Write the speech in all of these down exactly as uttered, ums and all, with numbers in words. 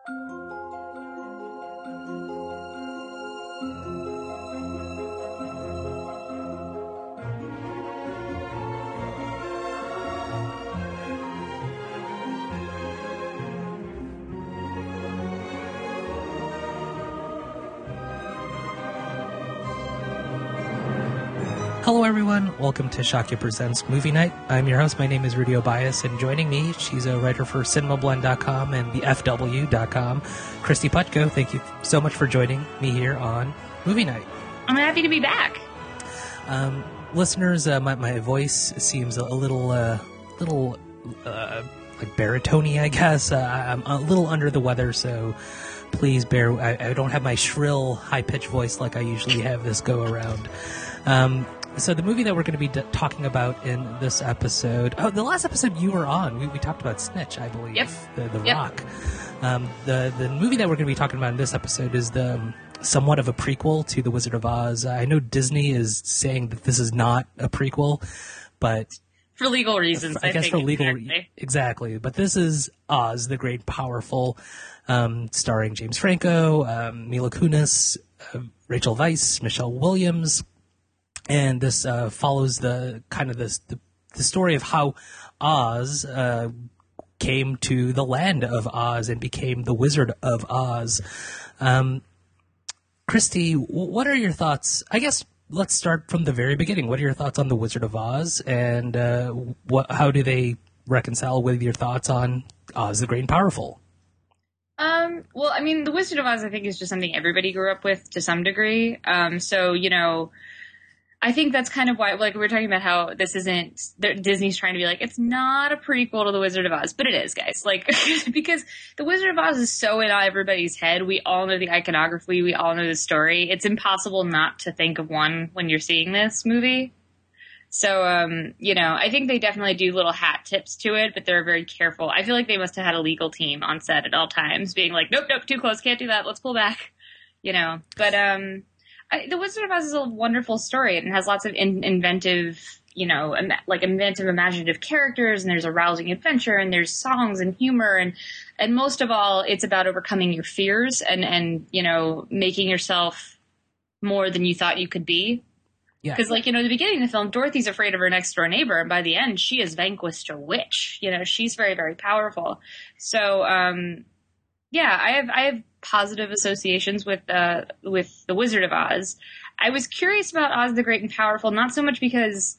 Hello everyone, welcome to Shakya Presents Movie Night. I'm your host, my name is Rudy Obias, and joining me, she's a writer for cinema blend dot com and the F W dot com, Christy Putko. Thank you so much for joining me here on Movie Night. I'm happy to be back. Um, listeners, uh, my, my voice seems a little, uh, little, uh, like baritone-y, I guess. Uh, I'm a little under the weather, so please bear, I, I don't have my shrill, high-pitched voice like I usually have this go around. Um, So the movie that we're going to be d- talking about in this episode, oh, the last episode you were on, we, we talked about Snitch, I believe. Yep. The, the yep. Rock. Um, the, the movie that we're going to be talking about in this episode is the um, somewhat of a prequel to The Wizard of Oz. I know Disney is saying that this is not a prequel, but... For legal reasons, I, I guess think, for legal exactly. Exactly. But this is Oz, the Great Powerful, um, starring James Franco, um, Mila Kunis, uh, Rachel Weisz, Michelle Williams. And this uh, follows the kind of this the, the story of how Oz uh, came to the land of Oz and became the Wizard of Oz. Um, Christy, what are your thoughts? I guess let's start from the very beginning. What are your thoughts on the Wizard of Oz, and uh, what? How do they reconcile with your thoughts on Oz the Great and Powerful? Um, well, I mean, the Wizard of Oz, I think, is just something everybody grew up with to some degree. Um, so you know. I think that's kind of why, like, we were talking about how this isn't, Disney's trying to be like, it's not a prequel to The Wizard of Oz, but it is, guys. Like, because The Wizard of Oz is so in everybody's head. We all know the iconography. We all know the story. It's impossible not to think of one when you're seeing this movie. So, um, you know, I think they definitely do little hat tips to it, but they're very careful. I feel like they must have had a legal team on set at all times being like, nope, nope, too close, can't do that, let's pull back, you know, but, um... I, the Wizard of Oz is a wonderful story, and it has lots of in, inventive, you know, Im- like inventive, imaginative characters, and there's a rousing adventure, and there's songs and humor, and and most of all, it's about overcoming your fears and, and you know, making yourself more than you thought you could be. Yeah. Because, like, you know, at the beginning of the film, Dorothy's afraid of her next door neighbor, and by the end, she has vanquished a witch. You know, she's very, very powerful. So, um, yeah, I have I have positive associations with uh with the Wizard of Oz. I was curious about Oz the Great and Powerful, not so much because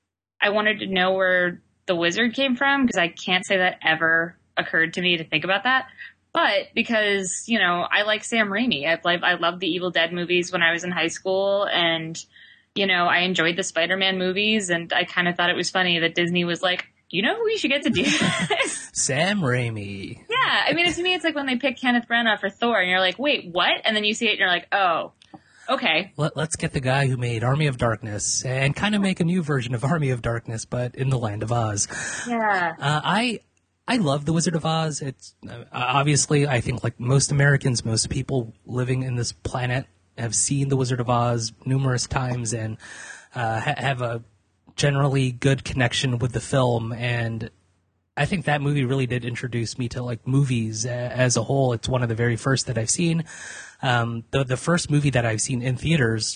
I wanted to know where the wizard came from, because I can't say that ever occurred to me to think about that, but because, you know, I like Sam Raimi. I like I loved the Evil Dead movies when I was in high school, and you know, I enjoyed the Spider-Man movies, and I kind of thought it was funny that Disney was like, you know who we should get to do this? Sam Raimi. Yeah, I mean, to me, it's like when they pick Kenneth Branagh for Thor, and you're like, wait, what? And then you see it, and you're like, oh, okay. Let, let's get the guy who made Army of Darkness and kind of make a new version of Army of Darkness, but in the land of Oz. Yeah. Uh, I I love The Wizard of Oz. It's uh, obviously, I think, like most Americans, most people living in this planet have seen The Wizard of Oz numerous times and uh, ha- have a generally good connection with the film, and I think that movie really did introduce me to like movies uh, as a whole. It's one of the very first that I've seen. Um, the the first movie that I've seen in theaters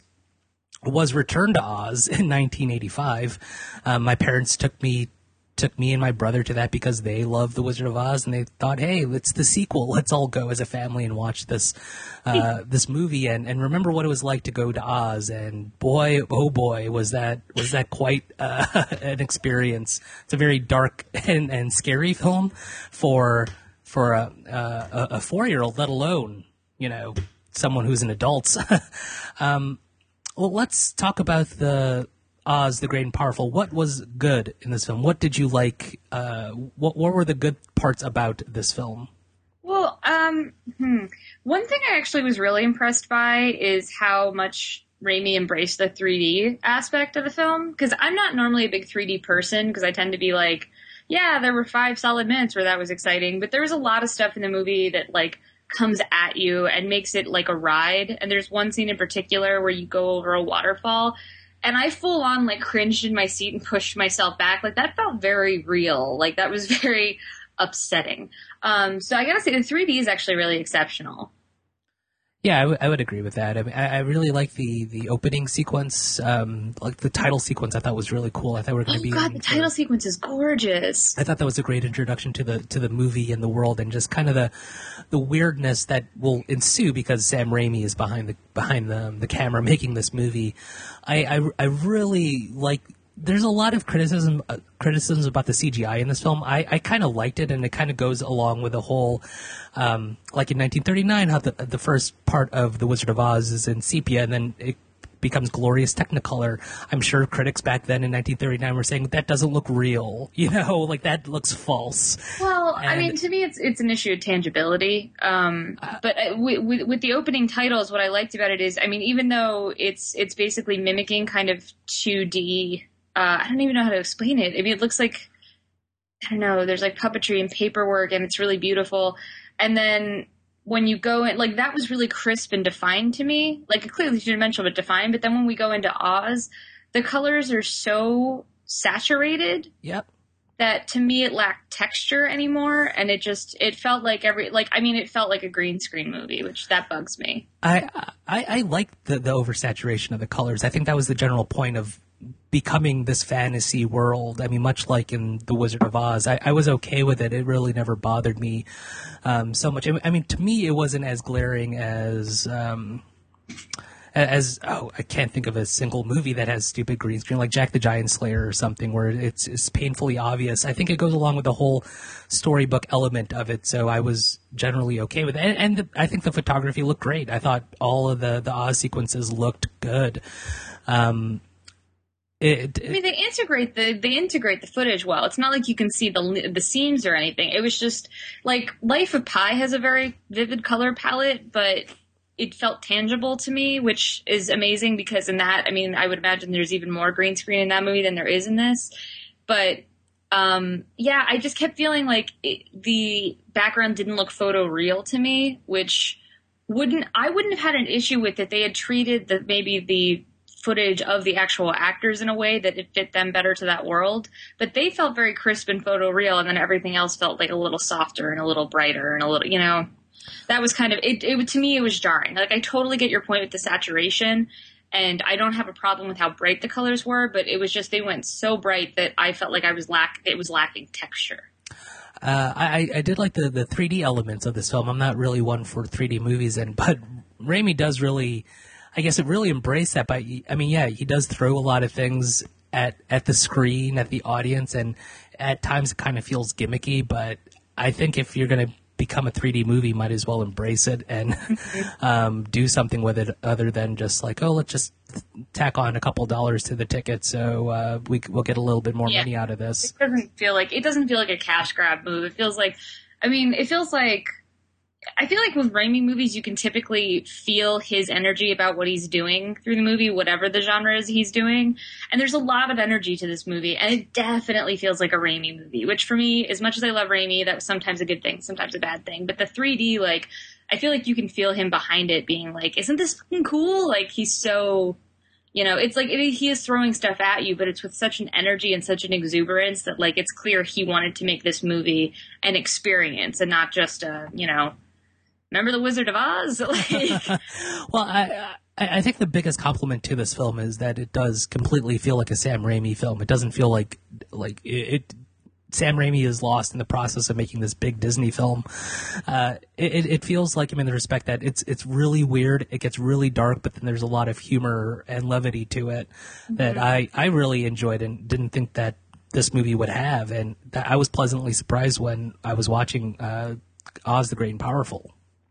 was Return to Oz in nineteen eighty-five. Um, my parents took me took me and my brother to that because they love The Wizard of Oz, and they thought, hey, it's the sequel. Let's all go as a family and watch this uh, this movie and, and remember what it was like to go to Oz. And boy, oh boy, was that was that quite uh, an experience. It's a very dark and, and scary film for for a, a, a four-year-old, let alone, you know, someone who's an adult. um, well, let's talk about the Oz the Great and Powerful. What was good in this film? What did you like? Uh, what, what were the good parts about this film? Well, um, hmm. one thing I actually was really impressed by is how much Raimi embraced the three D aspect of the film. Because I'm not normally a big three D person, because I tend to be like, yeah, there were five solid minutes where that was exciting, but there was a lot of stuff in the movie that, like, comes at you and makes it like a ride. And there's one scene in particular where you go over a waterfall, and I full on like cringed in my seat and pushed myself back. Like, that felt very real. Like, that was very upsetting. Um, so I gotta say the three D is actually really exceptional. Yeah, I, w- I would agree with that. I, mean, I, I really like the, the opening sequence, um, like the title sequence. I thought was really cool. I thought we were going to Oh be. god, the for, title sequence is gorgeous. I thought that was a great introduction to the to the movie and the world, and just kind of the the weirdness that will ensue because Sam Raimi is behind the behind the the camera making this movie. I I, I really like. There's a lot of criticism uh, criticisms about the C G I in this film. I, I kind of liked it, and it kind of goes along with the whole, um, like in nineteen thirty-nine, how the the first part of The Wizard of Oz is in sepia, and then it becomes glorious Technicolor. I'm sure critics back then in nineteen thirty-nine were saying that doesn't look real, you know, like that looks false. Well, And- I mean, to me, it's it's an issue of tangibility. Um, but uh, with, with with the opening titles, what I liked about it is, I mean, even though it's it's basically mimicking kind of two D. Uh, I don't even know how to explain it. I mean, it looks like, I don't know, there's like puppetry and paperwork and it's really beautiful. And then when you go in, like that was really crisp and defined to me, like clearly two-dimensional but defined. But then when we go into Oz, the colors are so saturated Yep. that to me it lacked texture anymore. And it just, it felt like every, like, I mean, it felt like a green screen movie, which that bugs me. I I, I like the, the oversaturation of the colors. I think that was the general point of becoming this fantasy world. I mean, much like in The Wizard of Oz, I, I was okay with it. It really never bothered me um, so much. I mean, to me, it wasn't as glaring as um, as oh, I can't think of a single movie that has stupid green screen, like Jack the Giant Slayer or something, where it's it's painfully obvious. I think it goes along with the whole storybook element of it, so I was generally okay with it. And, and the, I think the photography looked great. I thought all of the the Oz sequences looked good. Um, It, it, I mean, they integrate the they integrate the footage well. It's not like you can see the the seams or anything. It was just like Life of Pi has a very vivid color palette, but it felt tangible to me, which is amazing because in that, I mean, I would imagine there's even more green screen in that movie than there is in this. But um, yeah, I just kept feeling like it, the background didn't look photo real to me, which wouldn't I wouldn't have had an issue with if they had treated the maybe the footage of the actual actors in a way that it fit them better to that world. But they felt very crisp and photoreal, and then everything else felt like a little softer and a little brighter and a little, you know, that was kind of, it, it to me, it was jarring. Like, I totally get your point with the saturation, and I don't have a problem with how bright the colors were, but it was just, they went so bright that I felt like I was lack, it was lacking texture. Uh, I, I did like the, the three D elements of this film. I'm not really one for three D movies, and but Raimi does really, I guess it really embraced that. But I mean, yeah, he does throw a lot of things at at the screen, at the audience, and at times it kind of feels gimmicky. But I think if you're going to become a three D movie, you might as well embrace it and um, do something with it other than just like, oh, let's just tack on a couple dollars to the ticket so uh, we we'll get a little bit more Yeah. money out of this. It doesn't feel like, it doesn't feel like a cash grab move. It feels like, I mean, it feels like, I feel like with Raimi movies, you can typically feel his energy about what he's doing through the movie, whatever the genre is he's doing. And there's a lot of energy to this movie, and it definitely feels like a Raimi movie, which for me, as much as I love Raimi, that was sometimes a good thing, sometimes a bad thing. But the three D, like, I feel like you can feel him behind it being like, isn't this fucking cool? Like, he's so, you know, it's like it, he is throwing stuff at you, but it's with such an energy and such an exuberance that, like, it's clear he wanted to make this movie an experience and not just a, you know, remember The Wizard of Oz? Like, Well, I, I I think the biggest compliment to this film is that it does completely feel like a Sam Raimi film. It doesn't feel like like it. it Sam Raimi is lost in the process of making this big Disney film. Uh, it, it feels like him in the respect that it's it's really weird. It gets really dark, but then there's a lot of humor and levity to it that I, I really enjoyed and didn't think that this movie would have. And that I was pleasantly surprised when I was watching uh, Oz the Great and Powerful.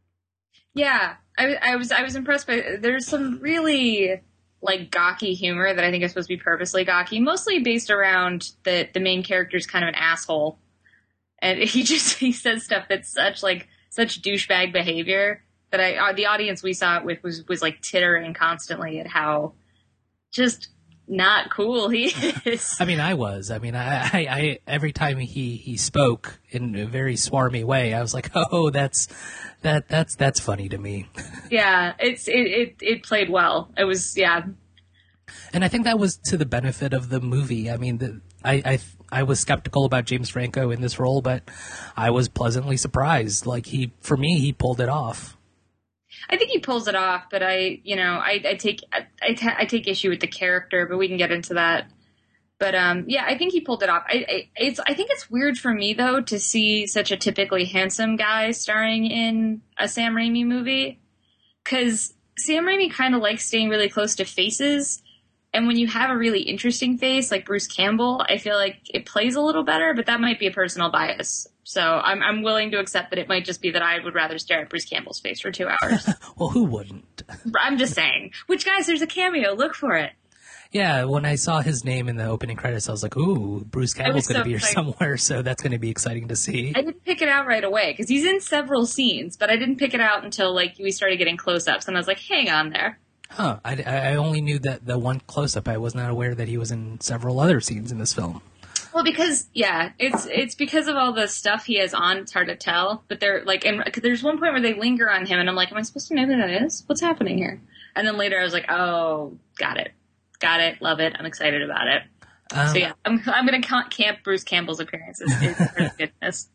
yeah, I, I was I was impressed by. There's some really like gawky humor that I think is supposed to be purposely gawky, mostly based around the the main character's kind of an asshole, and he just he says stuff that's such like such douchebag behavior that I uh, the audience we saw it with was was like tittering constantly at how just not cool he is. I mean, I was. I mean, I, I, I every time he, he spoke in a very swarmy way, I was like, oh, that's that that's that's funny to me. Yeah, it's it, it it played well. It was yeah. And I think that was to the benefit of the movie. I mean, the, I, I I was skeptical about James Franco in this role, but I was pleasantly surprised. Like he, for me, he pulled it off. I think he pulls it off, but I, you know, I, I take I, I, ta- I take issue with the character, but we can get into that. But um, yeah, I think he pulled it off. I, I it's I think it's weird for me though to see such a typically handsome guy starring in a Sam Raimi movie, because Sam Raimi kind of likes staying really close to faces. And when you have a really interesting face like Bruce Campbell, I feel like it plays a little better, but that might be a personal bias. So I'm I'm willing to accept that it might just be that I would rather stare at Bruce Campbell's face for two hours. Well, who wouldn't? I'm just saying. Which, guys, there's a cameo. Look for it. Yeah, when I saw his name in the opening credits, I was like, ooh, Bruce Campbell's going to so be here excited. somewhere, so that's going to be exciting to see. I didn't pick it out right away, because he's in several scenes, but I didn't pick it out until like we started getting close-ups, and I was like, hang on there. Huh, I, I only knew that the one close-up. I was not aware that he was in several other scenes in this film. Well, because, yeah, it's it's because of all the stuff he has on, it's hard to tell, but they're like, and there's one point where they linger on him, and I'm like, am I supposed to know who that is? What's happening here? And then later I was like, oh, got it. Got it. Love it. I'm excited about it. Um, so yeah, I'm I'm going to camp Bruce Campbell's appearances. It's goodness.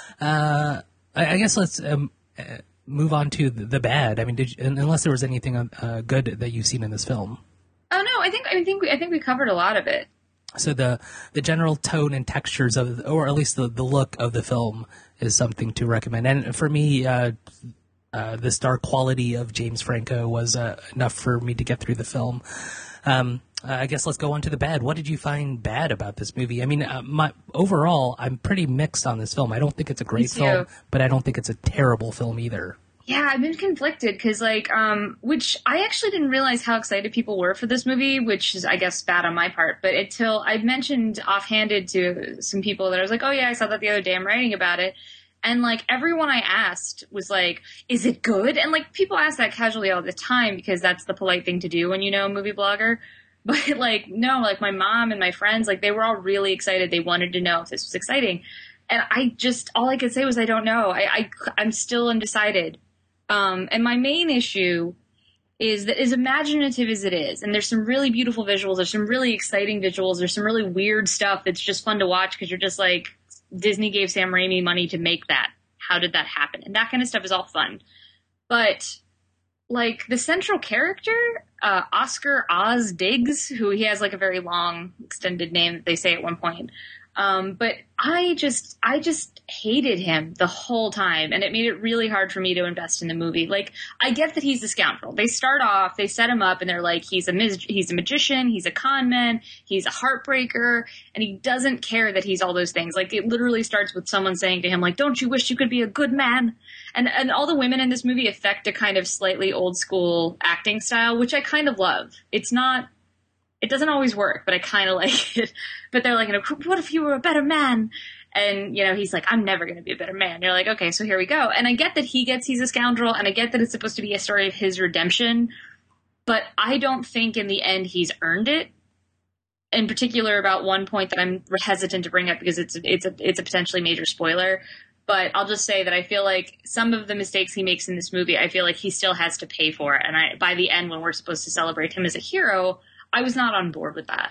Uh, I, I guess let's um, uh, move on to the, the bad. I mean, did you, unless there was anything uh, good that you've seen in this film. Oh no, I think I think we I think we covered a lot of it. So the the general tone and textures of, or at least the the look of the film, is something to recommend. And for me, uh, uh, the star quality of James Franco was uh, enough for me to get through the film. Um, I guess let's go on to the bad. What did you find bad about this movie? I mean, uh, my overall, I'm pretty mixed on this film. I don't think it's a great film, but I don't think it's a terrible film either. Yeah, I've been conflicted because, like, um, which I actually didn't realize how excited people were for this movie, which is, I guess, bad on my part. But until I mentioned offhanded to some people that I was like, oh yeah, I saw that the other day, I'm writing about it. And, like, everyone I asked was like, is it good? And, like, people ask that casually all the time because that's the polite thing to do when you know a movie blogger. But, like, no, like, my mom and my friends, like, they were all really excited. They wanted to know if this was exciting. And I just, all I could say was I don't know. I, I, I'm still undecided. Um, and my main issue is that as imaginative as it is, and there's some really beautiful visuals, there's some really exciting visuals, there's some really weird stuff that's just fun to watch because you're just like, Disney gave Sam Raimi money to make that. How did that happen? And that kind of stuff is all fun. But, like, the central character, uh, Oscar Oz Diggs, who he has, like, a very long, extended name that they say at one point. Um, but I just, I just hated him the whole time, and it made it really hard for me to invest in the movie. Like, I get that he's a scoundrel. They start off, they set him up, and they're like, he's a mis- he's a magician, he's a con man, he's a heartbreaker, and he doesn't care that he's all those things. Like, it literally starts with someone saying to him, like, don't you wish you could be a good man? And, and all the women in this movie affect a kind of slightly old school acting style, which I kind of love. It's not, it doesn't always work, but I kind of like it. But they're like, you know, what if you were a better man? And, you know, he's like, I'm never going to be a better man. You're like, okay, so here we go. And I get that he gets he's a scoundrel, and I get that it's supposed to be a story of his redemption. But I don't think in the end he's earned it. In particular about one point that I'm hesitant to bring up because it's it's a, it's a potentially major spoiler. But I'll just say that I feel like some of the mistakes he makes in this movie, I feel like he still has to pay for it. And I, by the end, when we're supposed to celebrate him as a hero, I was not on board with that.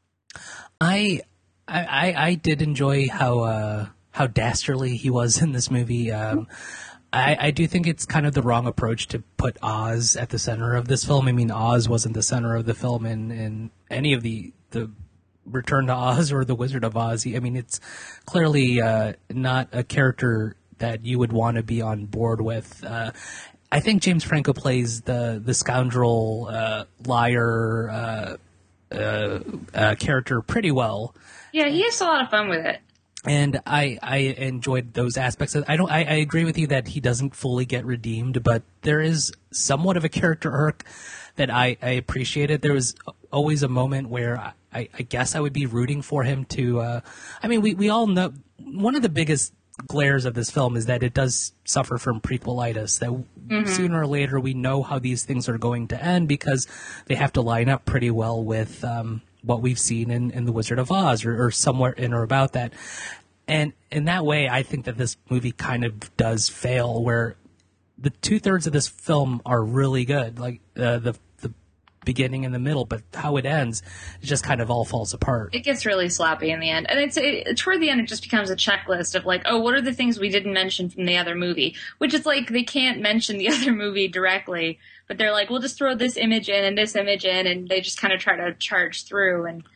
I I I did enjoy how uh, how dastardly he was in this movie. Um, I, I do think it's kind of the wrong approach to put Oz at the center of this film. I mean, Oz wasn't the center of the film in, in any of the the Return to Oz or The Wizard of Oz. I mean, it's clearly uh, not a character that you would want to be on board with. Uh, I think James Franco plays the the scoundrel, uh, liar uh, uh, uh, character pretty well. Yeah, he has a lot of fun with it. And I, I enjoyed those aspects. I don't. I, I agree with you that he doesn't fully get redeemed, but there is somewhat of a character arc that I, I appreciated. There was always a moment where I, I, I guess I would be rooting for him to. Uh, I mean, we, we all know one of the biggest glares of this film is that it does suffer from prequelitis. That mm-hmm. sooner or later we know how these things are going to end because they have to line up pretty well with. Um, what we've seen in, in The Wizard of Oz or, or somewhere in or about that. And in that way, I think that this movie kind of does fail where the two thirds of this film are really good. Like uh, the, the beginning and the middle, but how it ends, it just kind of all falls apart. It gets really sloppy in the end. And it's it, toward the end, it just becomes a checklist of like, oh, what are the things we didn't mention from the other movie? Which is like, they can't mention the other movie directly, but they're like, we'll just throw this image in and this image in, and they just kind of try to charge through. And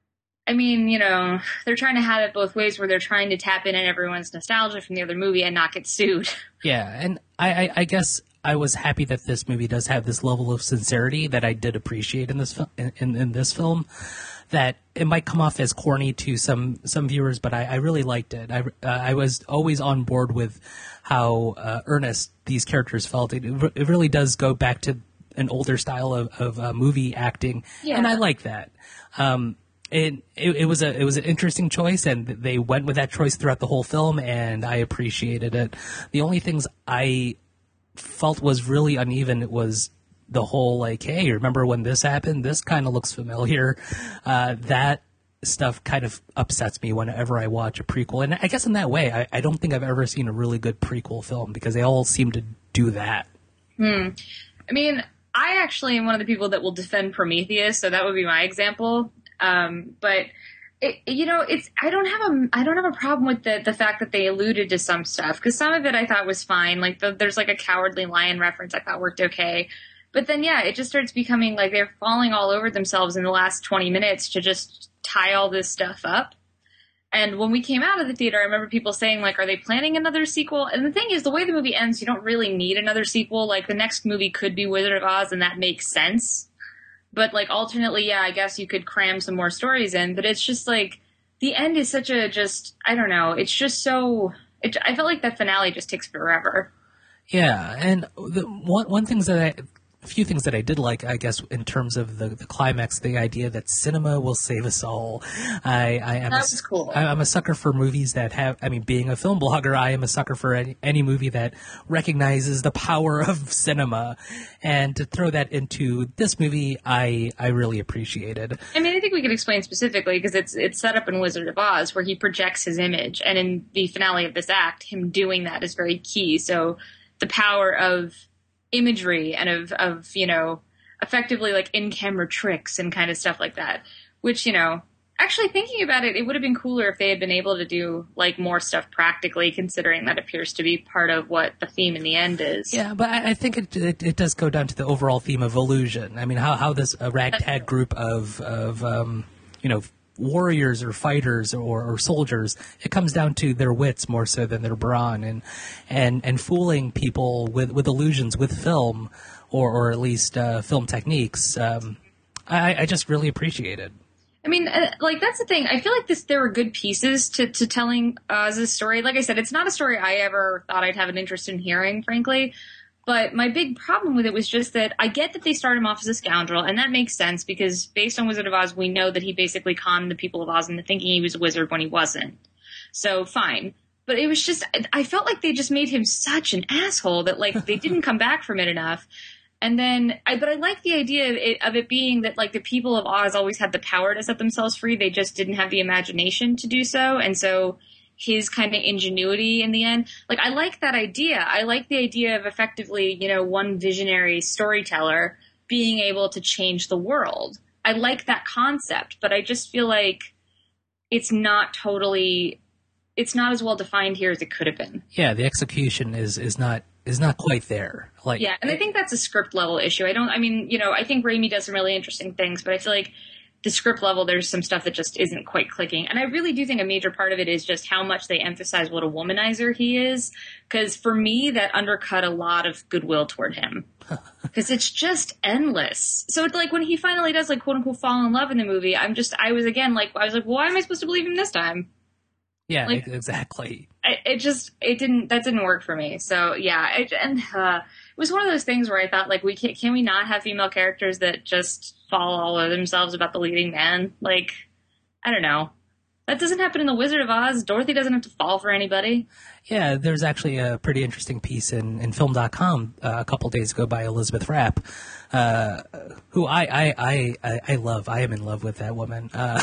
I mean, you know, they're trying to have it both ways, where they're trying to tap in on everyone's nostalgia from the other movie and not get sued. Yeah, and I, I, I guess I was happy that this movie does have this level of sincerity that I did appreciate in this film. In, in, in this film, that it might come off as corny to some some viewers, but I, I really liked it. I uh, I was always on board with how uh, earnest these characters felt. It, it really does go back to an older style of, of uh, movie acting, Yeah. and I like that. Um, It, it it was a it was an interesting choice, and they went with that choice throughout the whole film, and I appreciated it. The only things I felt was really uneven was the whole like, hey, remember when this happened? This kind of looks familiar. Uh, that stuff kind of upsets me whenever I watch a prequel, and I guess in that way, I, I don't think I've ever seen a really good prequel film, because they all seem to do that. Hmm. I mean, I actually am one of the people that will defend Prometheus, so that would be my example. Um, but it, you know, it's, I don't have a, I don't have a problem with the, the fact that they alluded to some stuff, because some of it I thought was fine. Like the, there's like a Cowardly Lion reference I thought worked okay. But then, yeah, it just starts becoming like they're falling all over themselves in the last twenty minutes to just tie all this stuff up. And when we came out of the theater, I remember people saying, like, are they planning another sequel? And the thing is, the way the movie ends, you don't really need another sequel. Like, the next movie could be Wizard of Oz, and that makes sense. But, like, alternately, yeah, I guess you could cram some more stories in. But it's just, like, the end is such a just, I don't know, it's just so, it, I felt like that finale just takes forever. Yeah, and the one one things that I, a few things that I did like, I guess, in terms of the, the climax, the idea that cinema will save us all. I, I am That a, was cool. I, I'm a sucker for movies that have, I mean, being a film blogger, I am a sucker for any, any movie that recognizes the power of cinema. And to throw that into this movie, I, I really appreciated. I mean, I think we could explain specifically, because it's it's set up in Wizard of Oz, where he projects his image. And in the finale of this act, him doing that is very key. So the power of imagery and of, of, you know, effectively like in-camera tricks and kind of stuff like that, which, you know, actually thinking about it, it would have been cooler if they had been able to do like more stuff practically, considering that appears to be part of what the theme in the end is. Yeah, but I, I think it, it it does go down to the overall theme of illusion. I mean, how how this a ragtag group of of um, you know, warriors or fighters or, or soldiers, it comes down to their wits more so than their brawn, and and and fooling people with with illusions with film, or or at least uh, film techniques. Um, I, I just really appreciate it. I mean, uh, like, that's the thing. I feel like this, there were good pieces to, to telling Oz's story. Like I said, it's not a story I ever thought I'd have an interest in hearing, frankly. But my big problem with it was just that I get that they start him off as a scoundrel, and that makes sense, because based on Wizard of Oz, we know that he basically conned the people of Oz into thinking he was a wizard when he wasn't. So, fine. But it was just, I felt like they just made him such an asshole that, like, they didn't come back from it enough. And then, I, but I like the idea of it, of it being that, like, the people of Oz always had the power to set themselves free. They just didn't have the imagination to do so. And so his kind of ingenuity in the end, like, I like that idea. I like the idea of effectively, you know, one visionary storyteller being able to change the world. I like that concept, but I just feel like it's not totally, it's not as well defined here as it could have been. Yeah, the execution is is not is not quite there. Like, yeah, and I think that's a script level issue. I don't, I mean, you know, I think Raimi does some really interesting things, but I feel like the script level, there's some stuff that just isn't quite clicking. And I really do think a major part of it is just how much they emphasize what a womanizer he is. Because for me, that undercut a lot of goodwill toward him. Because it's just endless. So it's like when he finally does, like, quote unquote, fall in love in the movie, I'm just, I was again, like, I was like, well, why am I supposed to believe him this time? Yeah, like, exactly. I, it just, it didn't, that didn't work for me. So yeah, it, and uh, it was one of those things where I thought, like, we can, can we not have female characters that just fall all over themselves about the leading man? Like, I don't know. That doesn't happen in The Wizard of Oz. Dorothy doesn't have to fall for anybody. Yeah, there's actually a pretty interesting piece in, in film dot com uh, a couple days ago by Elizabeth Rapp, uh, who I, I, I, I, I love. I am in love with that woman. Uh,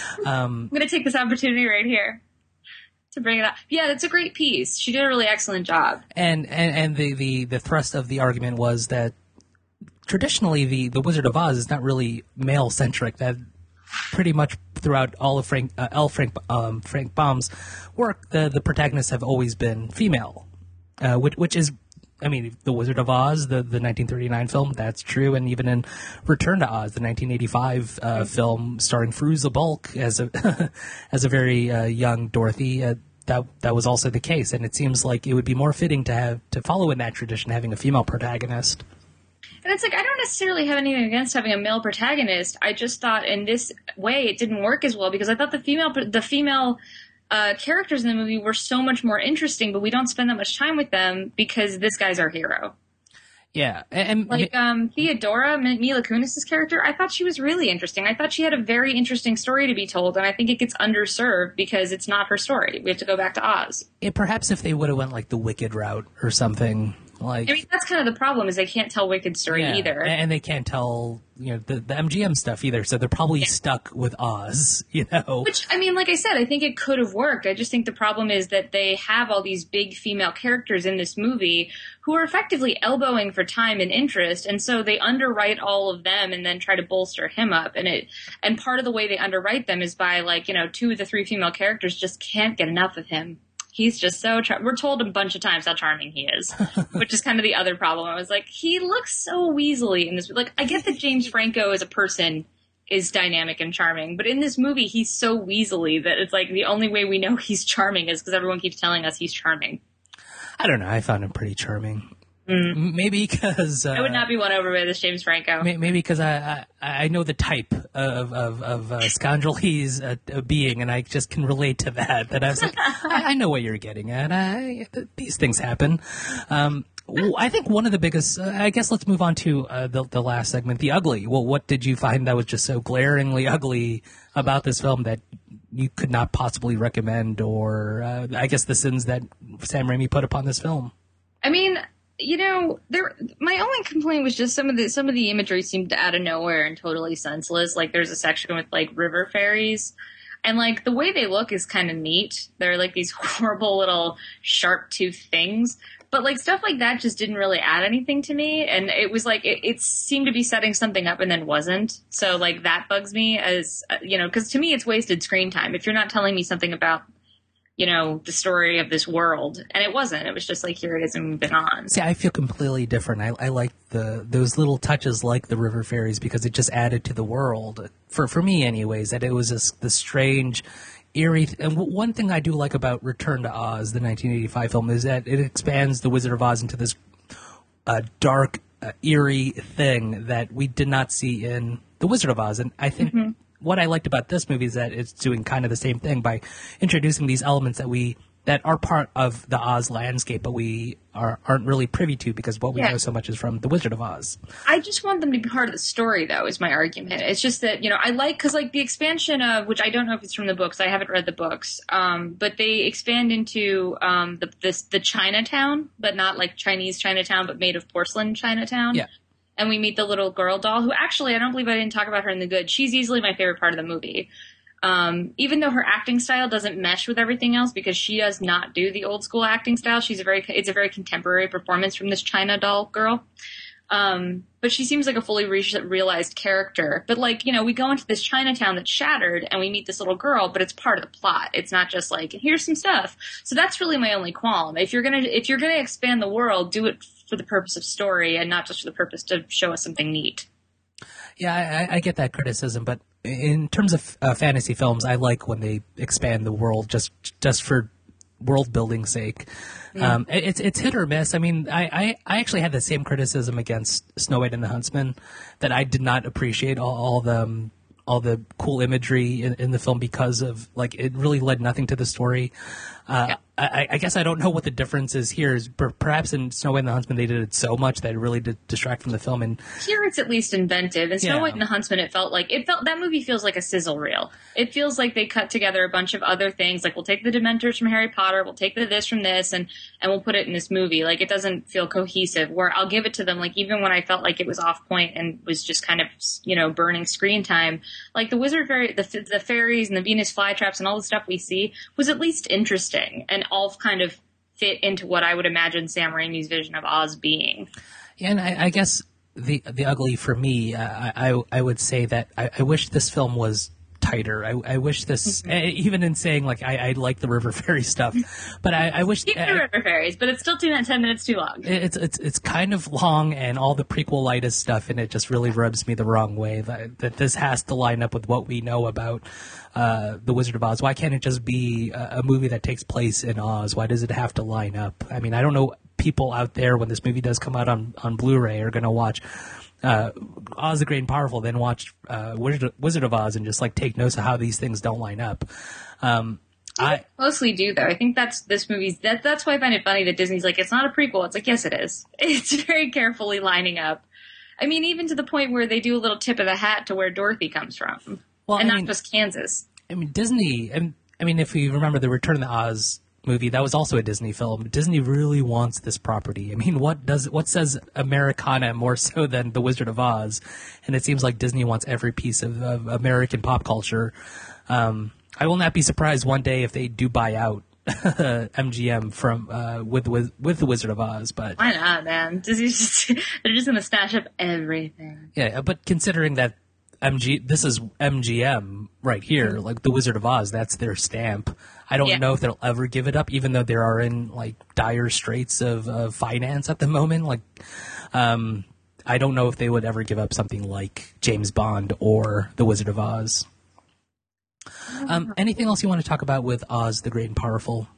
um, I'm going to take this opportunity right here to bring it up. Yeah, that's a great piece. She did a really excellent job. And, and, and the, the, the thrust of the argument was that traditionally the, the Wizard of Oz is not really male centric. That pretty much throughout all of Frank uh, L. Frank um, Frank Baum's work, the the protagonists have always been female, uh, which which is. I mean, The Wizard of Oz, the, the nineteen thirty-nine film, that's true. And even in Return to Oz, the nineteen eighty-five uh, film starring Fairuza Balk as a as a very uh, young Dorothy, uh, that that was also the case. And it seems like it would be more fitting to have to follow in that tradition, having a female protagonist. And it's like, I don't necessarily have anything against having a male protagonist. I just thought in this way it didn't work as well because I thought the female the female Uh, characters in the movie were so much more interesting, but we don't spend that much time with them because this guy's our hero. Yeah, and like um, Theodora, Mila Kunis's character, I thought she was really interesting. I thought she had a very interesting story to be told, and I think it gets underserved because it's not her story. We have to go back to Oz. Yeah, perhaps if they would have went like the Wicked route or something. Like, I mean, that's kind of the problem is they can't tell Wicked's story yeah, either, and they can't tell you know the, the M G M stuff either. So they're probably yeah. stuck with Oz, you know. Which I mean, like I said, I think it could have worked. I just think the problem is that they have all these big female characters in this movie who are effectively elbowing for time and interest, and so they underwrite all of them and then try to bolster him up. And it and part of the way they underwrite them is by like you know two of the three female characters just can't get enough of him. He's just so char- we're told a bunch of times how charming he is, which is kind of the other problem. I was like, he looks so weaselly in this. Like, I get that James Franco as a person is dynamic and charming, but in this movie, he's so weaselly that it's like the only way we know he's charming is because everyone keeps telling us he's charming. I don't know. I found him pretty charming. Mm. Maybe because uh, I would not be won over by this James Franco. Maybe because I, I I know the type of of, of uh, scoundrel he's a, a being, and I just can relate to that. That I was like, I, I know what you're getting at. I, these things happen. Um, I think one of the biggest. Uh, I guess let's move on to uh, the the last segment, the ugly. Well, what did you find that was just so glaringly ugly about this film that you could not possibly recommend, or uh, I guess the sins that Sam Raimi put upon this film? I mean. You know, there. My only complaint was just some of the some of the imagery seemed out of nowhere and totally senseless. Like, there's a section with like river fairies, and like the way they look is kind of neat. They're like these horrible little sharp tooth things, but like stuff like that just didn't really add anything to me. And it was like it, it seemed to be setting something up and then wasn't. So like that bugs me as uh, you know, because to me it's wasted screen time if you're not telling me something about. You know, the story of this world. And it wasn't. It was just like, here it is and moving on. See, I feel completely different. I, I like the those little touches like the river fairies because it just added to the world. For for me, anyways, that it was this, this strange, eerie... Th- and w- one thing I do like about Return to Oz, the nineteen eighty-five film, is that it expands the Wizard of Oz into this uh, dark, uh, eerie thing that we did not see in the Wizard of Oz. And I think... Mm-hmm. What I liked about this movie is that it's doing kind of the same thing by introducing these elements that we that are part of the Oz landscape, but we are, aren't really privy to because what we yeah. know so much is from The Wizard of Oz. I just want them to be part of the story, though, is my argument. It's just that, you know, I like, because, like, the expansion of, which I don't know if it's from the books, I haven't read the books, um, but they expand into um, the, this, the Chinatown, but not like Chinese Chinatown, but made of porcelain Chinatown. Yeah. And we meet the little girl doll, who actually, I don't believe I didn't talk about her in the good. She's easily my favorite part of the movie. Um, even though her acting style doesn't mesh with everything else, because she does not do the old school acting style. She's a very, it's a very contemporary performance from this China doll girl. Um, but she seems like a fully re- realized character. But like, you know, we go into this Chinatown that's shattered and we meet this little girl, but it's part of the plot. It's not just like, here's some stuff. So that's really my only qualm. If you're gonna, if you're gonna expand the world, do it for the purpose of story and not just for the purpose to show us something neat. Yeah, I, I get that criticism, but in terms of uh, fantasy films, I like when they expand the world just just for world building sake. Mm. Um, it's it's hit or miss. I mean, I, I, I actually had the same criticism against Snow White and the Huntsman, that I did not appreciate all, all the um, all the cool imagery in, in the film because of like it really led nothing to the story. Uh, yeah. I, I guess I don't know what the difference is here. Is per, perhaps in Snow White and the Huntsman they did it so much that it really did distract from the film. And here it's at least inventive. In Snow yeah. White and the Huntsman, it felt like it felt that movie feels like a sizzle reel. It feels like they cut together a bunch of other things. Like we'll take the Dementors from Harry Potter, we'll take the this from this, and and we'll put it in this movie. Like it doesn't feel cohesive. Where I'll give it to them. Like even when I felt like it was off point and was just kind of you know burning screen time, like the Wizard Fairy, the the fairies and the Venus flytraps and all the stuff we see was at least interesting and all kind of fit into what I would imagine Sam Raimi's vision of Oz being. Yeah, and I, I guess the the ugly for me, uh, I, I I would say that I, I wish this film was tighter. I, I wish this, mm-hmm. even in saying like I, I like the River Ferry stuff, but I, I wish keep the I, River Ferries, but it's still two ten minutes too long. It's it's it's kind of long, and all the prequelitis stuff in it just really rubs me the wrong way. That that this has to line up with what we know about uh, the Wizard of Oz. Why can't it just be a, a movie that takes place in Oz? Why does it have to line up? I mean, I don't know. People out there, when this movie does come out on, on Blu-ray, are going to watch uh, Oz the Great and Powerful, then watch uh, Wizard, Wizard of Oz, and just like take notes of how these things don't line up. Um, I mostly do though. I think that's this movie's. That that's why I find it funny that Disney's like, it's not a prequel. It's like, yes, it is. It's very carefully lining up. I mean, even to the point where they do a little tip of the hat to where Dorothy comes from, well, and I not mean, just Kansas. I mean, Disney. I mean, I mean, if you remember the Return of the Oz movie, that was also a Disney film. Disney really wants this property. I mean, what does what says Americana more so than The Wizard of Oz? And it seems like Disney wants every piece of, of American pop culture. Um, I will not be surprised one day if they do buy out M G M from uh, with, with with The Wizard of Oz. But why not, man? Disney's just they're just gonna snatch up everything. Yeah, but considering that M G this is M G M right here, mm-hmm. like The Wizard of Oz, that's their stamp. I don't yeah. know if they'll ever give it up, even though they are in like dire straits of, of finance at the moment. Like, um, I don't know if they would ever give up something like James Bond or The Wizard of Oz. Um, anything else you want to talk about with Oz the Great and Powerful?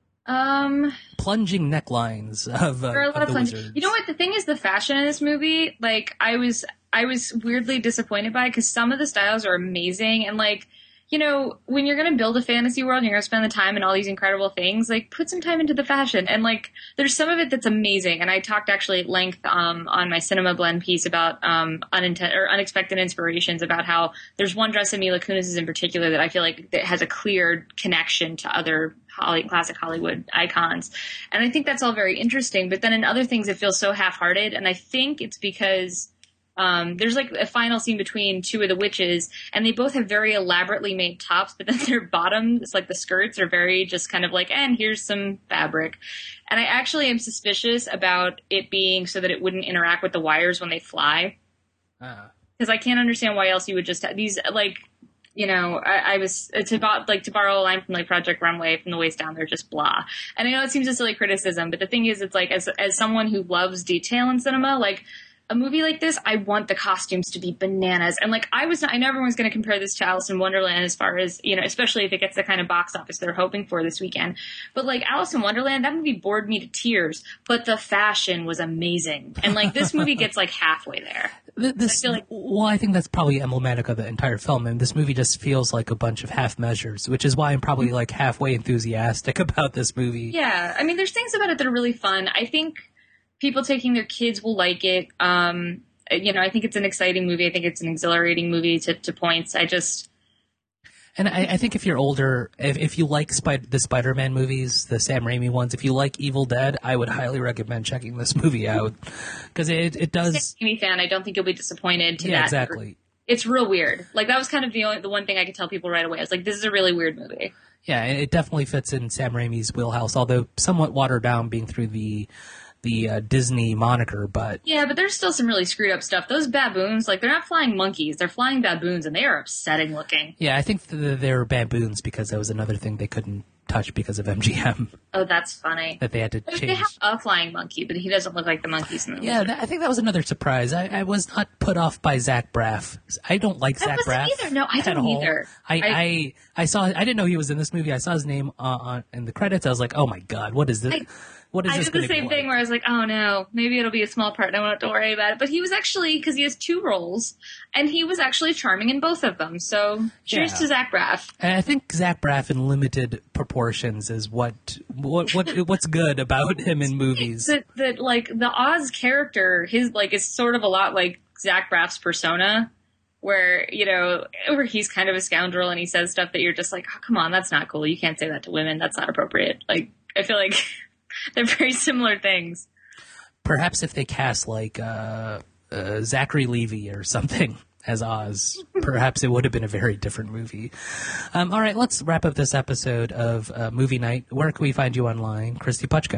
Um, plunging necklines of, uh, there are a lot of, of the plunging. wizards. You know what? The thing is, the fashion in this movie, like, I was, I was weirdly disappointed by because some of the styles are amazing, and like, you know, when you're going to build a fantasy world and you're going to spend the time in all these incredible things, like, put some time into the fashion. And, like, there's some of it that's amazing. And I talked actually at length um, on my Cinema Blend piece about um, uninten- or unexpected inspirations, about how there's one dress in Mila Kunis's in particular that I feel like that has a clear connection to other Holly- classic Hollywood icons. And I think that's all very interesting. But then in other things, it feels so half-hearted. And I think it's because Um, there's like a final scene between two of the witches, and they both have very elaborately made tops, but then their bottoms, like the skirts, are very just kind of like, and here's some fabric. And I actually am suspicious about it being so that it wouldn't interact with the wires when they fly. Because uh. I can't understand why else you would just have these, like, you know, I, I was, to, like, to borrow a line from, like, Project Runway, from the waist down, they're just blah. And I know it seems a silly criticism, but the thing is, it's like, as as someone who loves detail in cinema, like, a movie like this, I want the costumes to be bananas. And, like, I was not, I know everyone's going to compare this to Alice in Wonderland as far as, you know, especially if it gets the kind of box office they're hoping for this weekend. But, like, Alice in Wonderland, that movie bored me to tears, but the fashion was amazing. And, like, this movie gets, like, halfway there. This, I like, well, I think that's probably emblematic of the entire film, and this movie just feels like a bunch of half measures, which is why I'm probably, like, halfway enthusiastic about this movie. Yeah. I mean, there's things about it that are really fun. I think people taking their kids will like it. Um, you know, I think it's an exciting movie. I think it's an exhilarating movie to, to points. I just... And I, I think if you're older, if, if you like Spy- the Spider-Man movies, the Sam Raimi ones, if you like Evil Dead, I would highly recommend checking this movie out. Because it, it does... As a Raimi fan, I don't think you'll be disappointed to yeah, that. exactly. It's real weird. Like, that was kind of the only, the one thing I could tell people right away. I was like, this is a really weird movie. Yeah, it definitely fits in Sam Raimi's wheelhouse, although somewhat watered down being through the... the uh, Disney moniker, but... Yeah, but there's still some really screwed up stuff. Those baboons, like, they're not flying monkeys. They're flying baboons, and they are upsetting looking. Yeah, I think th- they're baboons because that was another thing they couldn't touch because of M G M. Oh, that's funny. That they had to but change. They have a flying monkey, but he doesn't look like the monkeys in the movie. Yeah, that, I think that was another surprise. I, I was not put off by Zach Braff. I don't like I Zach wasn't Braff either. No, I don't all. either. I, I, I I saw. I didn't know he was in this movie. I saw his name uh, on in the credits. I was like, oh my god, what is this? I, What is I this did the same like? thing where I was like, oh no, maybe it'll be a small part and I won't have to worry about it. But he was actually, because he has two roles, and he was actually charming in both of them. So cheers yeah. to Zach Braff. And I think Zach Braff in limited proportions is what what what what's good about him in movies. That, that like the Oz character, his like is sort of a lot like Zach Braff's persona, where, you know, where he's kind of a scoundrel and he says stuff that you're just like, oh, come on, that's not cool. You can't say that to women. That's not appropriate. Like, I feel like they're very similar things. Perhaps if they cast like uh, uh, Zachary Levi or something as Oz, perhaps it would have been a very different movie. Um, all right, let's wrap up this episode of uh, Movie Night. Where can we find you online, Christy Puchko?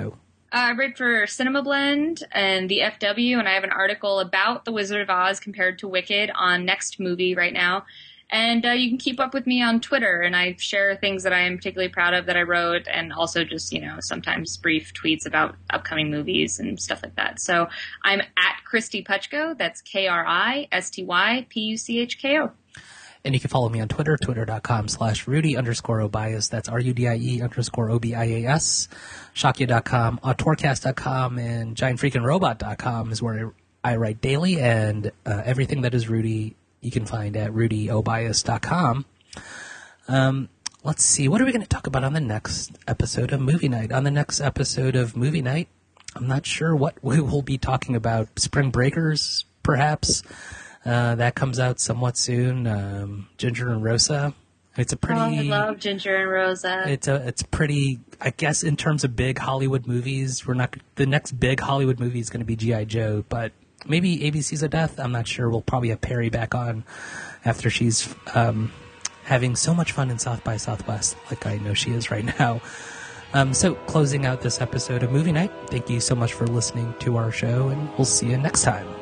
Uh, I write for Cinema Blend and the F W, and I have an article about The Wizard of Oz compared to Wicked on Next Movie right now. And uh, you can keep up with me on Twitter, and I share things that I am particularly proud of that I wrote, and also just, you know, sometimes brief tweets about upcoming movies and stuff like that. So I'm at Kristy Puchko. That's K R I S T Y P U C H K O. And you can follow me on Twitter, twitter.com slash Rudy underscore Obias. That's R U D I E underscore O B I A S. Shakya dot com, autorcast dot com, and giant freaking robot dot com is where I write daily. And uh, everything that is Rudy, you can find at rudy obias dot com. Um, let's see. What are we going to talk about on the next episode of Movie Night? On the next episode of Movie Night, I'm not sure what we will be talking about. Spring Breakers, perhaps. Uh, that comes out somewhat soon. Um, Ginger and Rosa. It's a pretty. Oh, I love Ginger and Rosa. It's a. It's pretty. I guess in terms of big Hollywood movies, we're not. The next big Hollywood movie is going to be G I. Joe, but maybe A B C's of Death. I'm not sure. We'll probably have Perry back on after she's um, having so much fun in South by Southwest, like I know she is right now. Um, so closing out this episode of Movie Night. Thank you so much for listening to our show, and we'll see you next time.